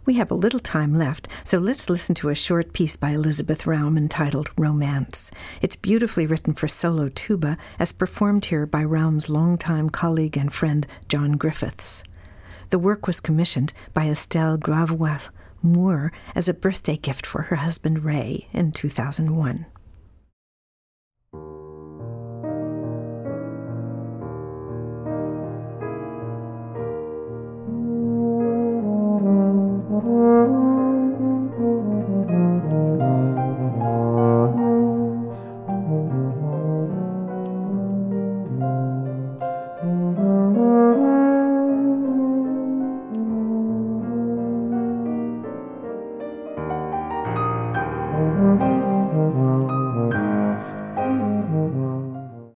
We have a little time left, so let's listen to a short piece by Elizabeth Raum entitled Romance. It's beautifully written for solo tuba, as performed here by Raum's longtime colleague and friend John Griffiths. The work was commissioned by Estelle Gravois Moore as a birthday gift for her husband Ray in 2001.